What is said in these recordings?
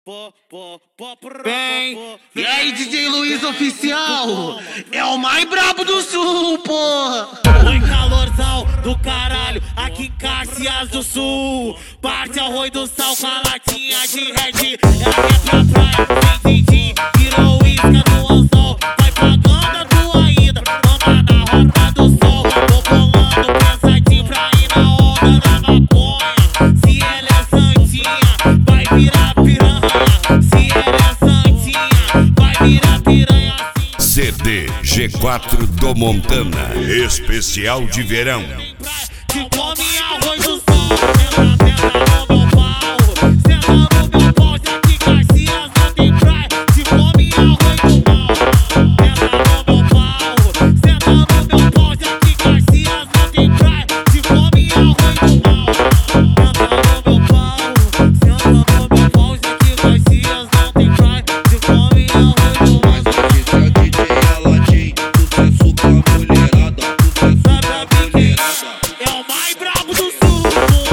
Bem, e aí DJ Luiz Oficial, é o mais brabo do sul, porra. Oi calorzão do caralho, aqui em Caxias do Sul. Parte arroz do sal com a latinha de Red. Ela quer pra praia, sem din-din, virou isca no anzol. Vai pagando a tua ida, anda na rota do sol. Tô bolando pensadinho pra ir na onda da maconha. Se ela é santinha, vai virar piranha. Se ela é santinha, vai virar piranha assim. CD G4 do Montana, especial de verão. Que come arroz do sol, senta no meu pau, senta no meu pau, já que Caxias não tem praia. Que come arroz do mal, senta no meu pau, senta no meu pau, já que Caxias não tem praia. Que come arroz do mal, senta no meu pau, senta no meu pau, já que Caxias não tem praia. Que come arroz do mal. Mas aqui é o DJ Aladim, sucesso com a mulherada, sucesso com a mulherada. É o mais brabo do sul.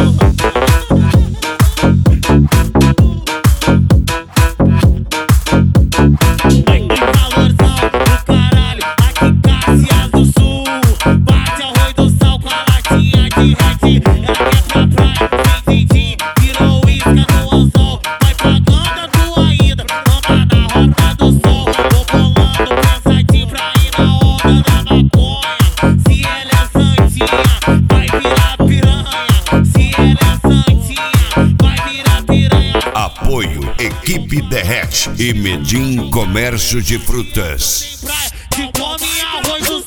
Oi calorzão do caralho, aqui em Caxias do Sul. Bate arroz do sal com a latinha de Red. Ela quer pra praia, sem din-din, virou isca no anzol. Vai pagando a tua ida, anda na rota do sol. Tô bolando pensadinho pra ir na onda da maconha. Se ela é santinha, vai virar piranha. Se ela é santinha, vai virar piranha. Apoio Equipe Derrete e Medim Comércio de Frutas. Que come arroz do